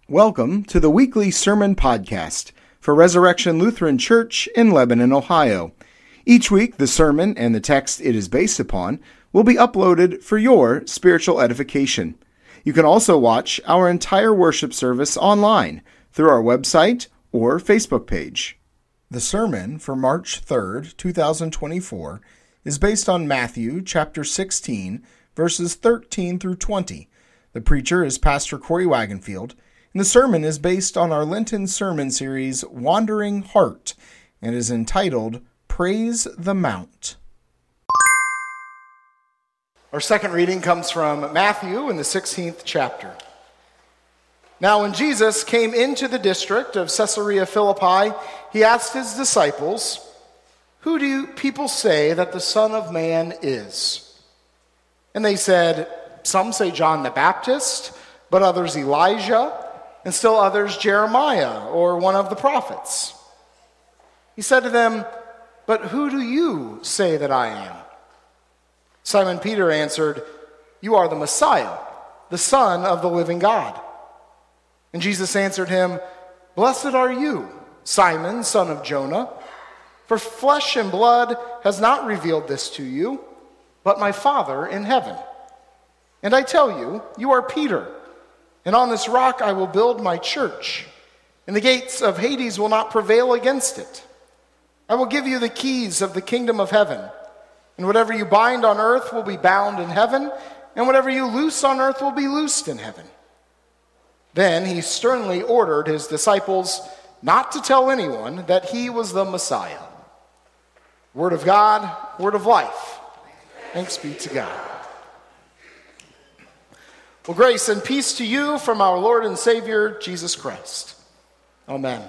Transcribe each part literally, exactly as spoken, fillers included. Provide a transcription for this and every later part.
Welcome to the weekly sermon podcast for Resurrection Lutheran Church in Lebanon, Ohio. Each week, the sermon and the text it is based upon will be uploaded for your spiritual edification. You can also watch our entire worship service online through our website or Facebook page. The sermon for March third, twenty twenty-four is based on Matthew chapter sixteen, verses thirteen through twenty. The preacher is Pastor Corey Wagenfield, and the sermon is based on our Lenten sermon series, Wandering Heart, and is entitled, Praise the Mount. Our second reading comes from Matthew in the sixteenth chapter. Now when Jesus came into the district of Caesarea Philippi, he asked his disciples, "Who do you people say that the Son of Man is?" And they said, "Some say John the Baptist, but others Elijah, and still others Jeremiah or one of the prophets." He said to them, "But who do you say that I am?" Simon Peter answered, "You are the Messiah, the Son of the living God." And Jesus answered him, "Blessed are you, Simon, son of Jonah, for flesh and blood has not revealed this to you, but my Father in heaven. And I tell you, you are Peter, and on this rock I will build my church, and the gates of Hades will not prevail against it. I will give you the keys of the kingdom of heaven, and whatever you bind on earth will be bound in heaven, and whatever you loose on earth will be loosed in heaven." Then he sternly ordered his disciples not to tell anyone that he was the Messiah. Word of God, word of life. Thanks be to God. Well, grace and peace to you from our Lord and Savior, Jesus Christ. Amen.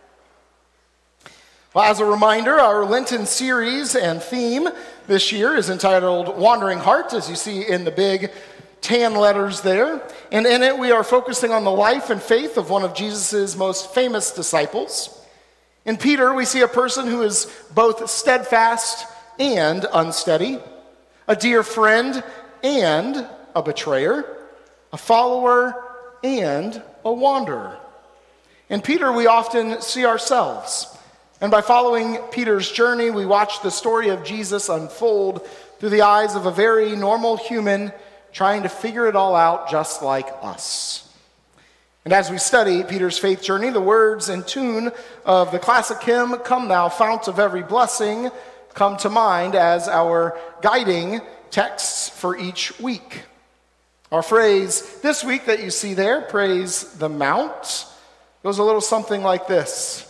Well, as a reminder, our Lenten series and theme this year is entitled Wandering Heart, as you see in the big tan letters there. And in it, we are focusing on the life and faith of one of Jesus' most famous disciples. In Peter, we see a person who is both steadfast and unsteady, a dear friend and a betrayer, a follower and a wanderer. In Peter, we often see ourselves. And by following Peter's journey, we watch the story of Jesus unfold through the eyes of a very normal human trying to figure it all out just like us. And as we study Peter's faith journey, the words and tune of the classic hymn, "Come Thou Fount of Every Blessing," come to mind as our guiding texts for each week. Our phrase this week that you see there, "Praise the Mount," goes a little something like this.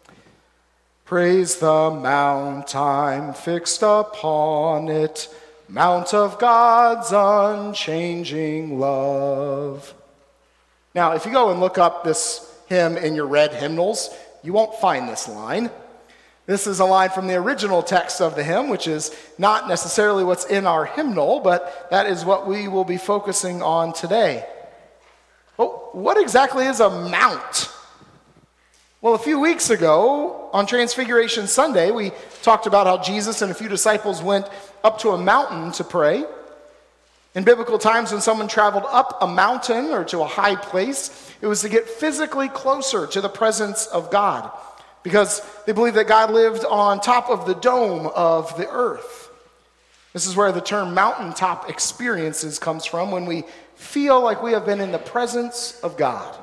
Praise the mount, I'm fixed upon it, mount of God's unchanging love. Now, if you go and look up this hymn in your red hymnals, you won't find this line. This is a line from the original text of the hymn, which is not necessarily what's in our hymnal, but that is what we will be focusing on today. But what exactly is a mount? Well, a few weeks ago, on Transfiguration Sunday, we talked about how Jesus and a few disciples went up to a mountain to pray. In biblical times, when someone traveled up a mountain or to a high place, it was to get physically closer to the presence of God, because they believed that God lived on top of the dome of the earth. This is where the term mountaintop experiences comes from, when we feel like we have been in the presence of God.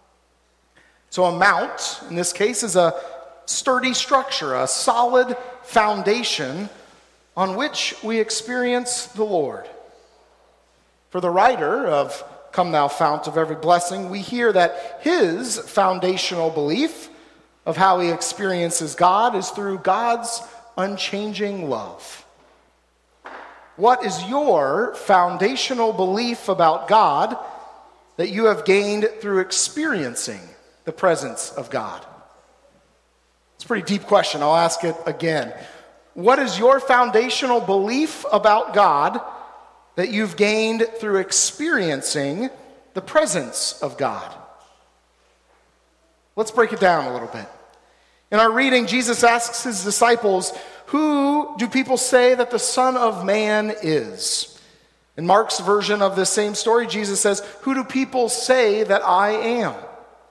So a mount, in this case, is a sturdy structure, a solid foundation on which we experience the Lord. For the writer of "Come Thou Fount of Every Blessing," we hear that his foundational belief of how he experiences God is through God's unchanging love. What is your foundational belief about God that you have gained through experiencing the presence of God? It's a pretty deep question. I'll ask it again. What is your foundational belief about God that you've gained through experiencing the presence of God? Let's break it down a little bit. In our reading, Jesus asks his disciples, "Who do people say that the Son of Man is?" In Mark's version of this same story, Jesus says, "Who do people say that I am?"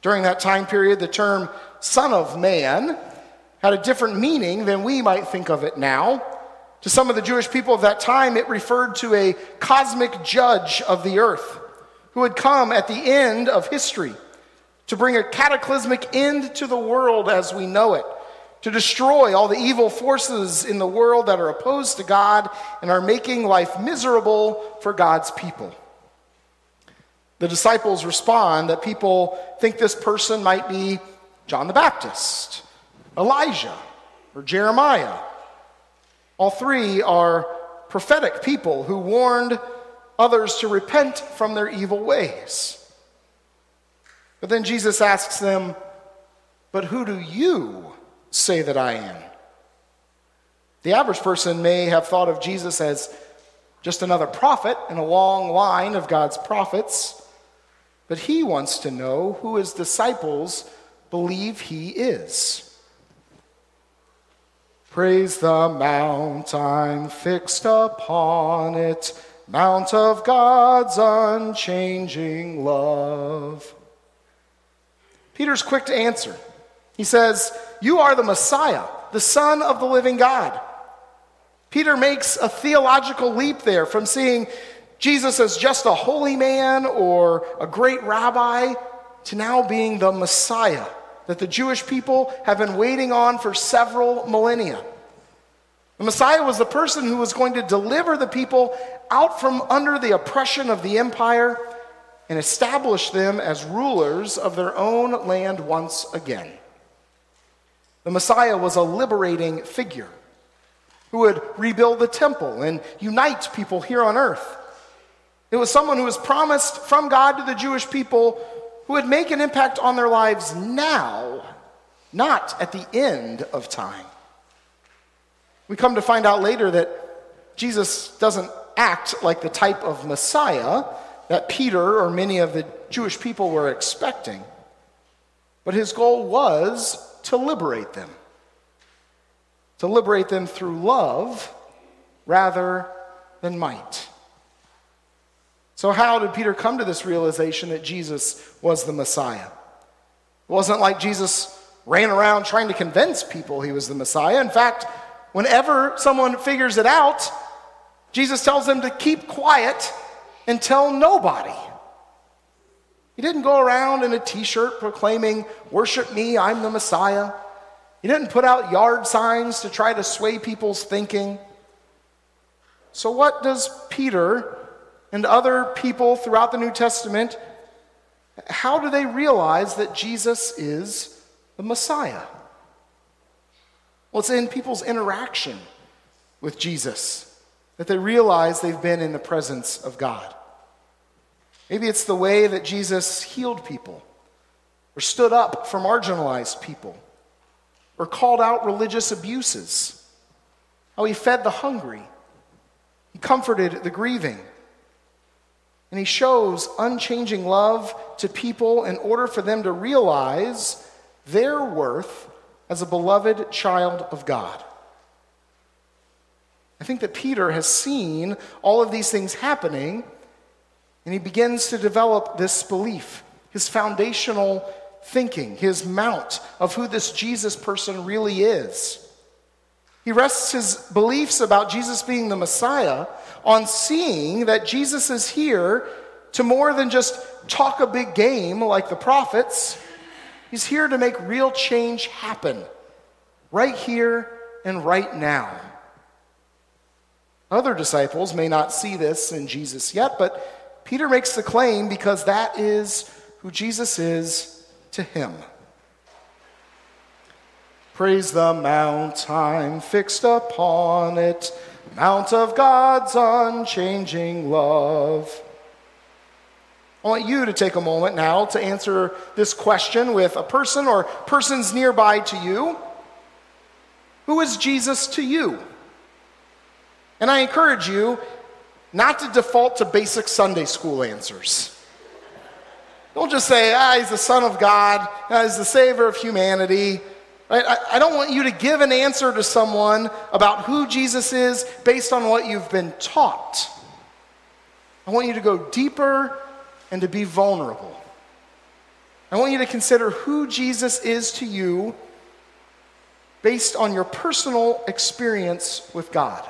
During that time period, the term Son of Man had a different meaning than we might think of it now. To some of the Jewish people of that time, it referred to a cosmic judge of the earth who had come at the end of history to bring a cataclysmic end to the world as we know it, to destroy all the evil forces in the world that are opposed to God and are making life miserable for God's people. The disciples respond that people think this person might be John the Baptist, Elijah, or Jeremiah. All three are prophetic people who warned others to repent from their evil ways. But then Jesus asks them, "But who do you say that I am?" The average person may have thought of Jesus as just another prophet in a long line of God's prophets, but he wants to know who his disciples believe he is. Praise the mount I'm fixed upon it, mount of God's unchanging love. Peter's quick to answer. He says, "You are the Messiah, the Son of the living God." Peter makes a theological leap there from seeing Jesus as just a holy man or a great rabbi to now being the Messiah that the Jewish people have been waiting on for several millennia. The Messiah was the person who was going to deliver the people out from under the oppression of the empire and establish them as rulers of their own land once again. The Messiah was a liberating figure who would rebuild the temple and unite people here on earth. It was someone who was promised from God to the Jewish people who would make an impact on their lives now, not at the end of time. We come to find out later that Jesus doesn't act like the type of Messiah that Peter or many of the Jewish people were expecting, but his goal was to liberate them. To liberate them through love rather than might. So how did Peter come to this realization that Jesus was the Messiah? It wasn't like Jesus ran around trying to convince people he was the Messiah. In fact, whenever someone figures it out, Jesus tells them to keep quiet and tell nobody. He didn't go around in a t-shirt proclaiming, "Worship me, I'm the Messiah." He didn't put out yard signs to try to sway people's thinking. So what does Peter and other people throughout the New Testament, how do they realize that Jesus is the Messiah? Well, it's in people's interaction with Jesus that they realize they've been in the presence of God. Maybe it's the way that Jesus healed people, or stood up for marginalized people, or called out religious abuses, how he fed the hungry, he comforted the grieving, and he shows unchanging love to people in order for them to realize their worth as a beloved child of God. I think that Peter has seen all of these things happening, and he begins to develop this belief, his foundational thinking, his mount of who this Jesus person really is. He rests his beliefs about Jesus being the Messiah on seeing that Jesus is here to more than just talk a big game like the prophets. He's here to make real change happen right here and right now. Other disciples may not see this in Jesus yet, but Peter makes the claim because that is who Jesus is to him. Praise the mount I'm fixed upon it, mount of God's unchanging love. I want you to take a moment now to answer this question with a person or persons nearby to you. Who is Jesus to you? And I encourage you not to default to basic Sunday school answers. Don't just say, ah, he's the Son of God, ah, he's the Savior of humanity. Right? I, I don't want you to give an answer to someone about who Jesus is based on what you've been taught. I want you to go deeper and to be vulnerable. I want you to consider who Jesus is to you based on your personal experience with God.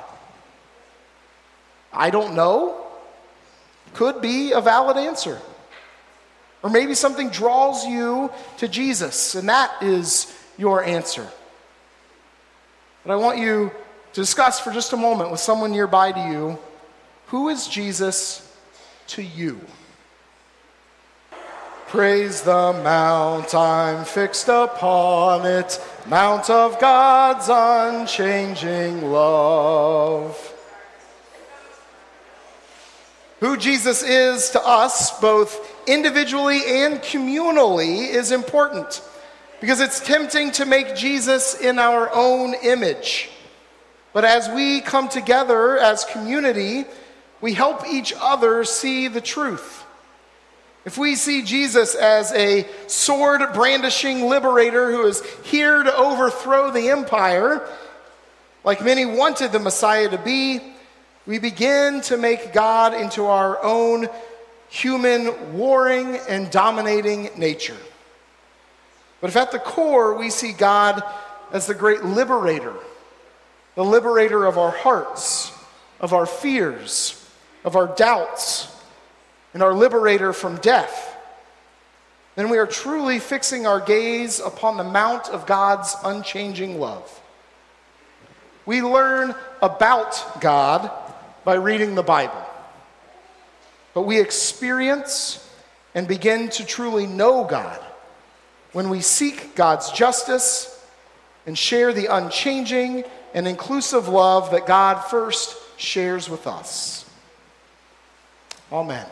I don't know. Could be a valid answer. Or maybe something draws you to Jesus, and that is your answer. But I want you to discuss for just a moment with someone nearby to you, who is Jesus to you? Praise the mount I'm fixed upon it, mount of God's unchanging love. Who Jesus is to us, both individually and communally, is important because it's tempting to make Jesus in our own image. But as we come together as community, we help each other see the truth. If we see Jesus as a sword-brandishing liberator who is here to overthrow the empire, like many wanted the Messiah to be, we begin to make God into our own human, warring and dominating nature. But if at the core we see God as the great liberator, the liberator of our hearts, of our fears, of our doubts, and our liberator from death, then we are truly fixing our gaze upon the mount of God's unchanging love. We learn about God by reading the Bible, but we experience and begin to truly know God when we seek God's justice and share the unchanging and inclusive love that God first shares with us. Amen.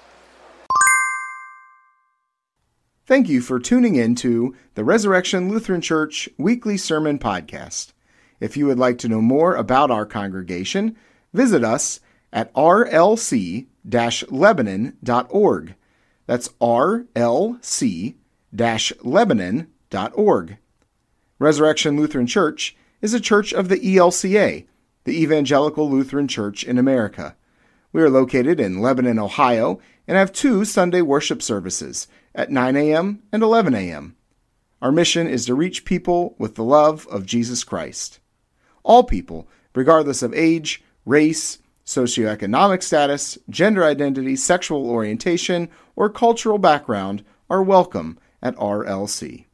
Thank you for tuning in to the Resurrection Lutheran Church Weekly Sermon Podcast. If you would like to know more about our congregation, visit us at r l c dash lebanon dot org. That's r l c dash lebanon dot org. Resurrection Lutheran Church is a church of the E L C A, the Evangelical Lutheran Church in America. We are located in Lebanon, Ohio, and have two Sunday worship services at nine a.m. and eleven a.m. Our mission is to reach people with the love of Jesus Christ. All people, regardless of age, race, socioeconomic status, gender identity, sexual orientation, or cultural background, are welcome at R L C.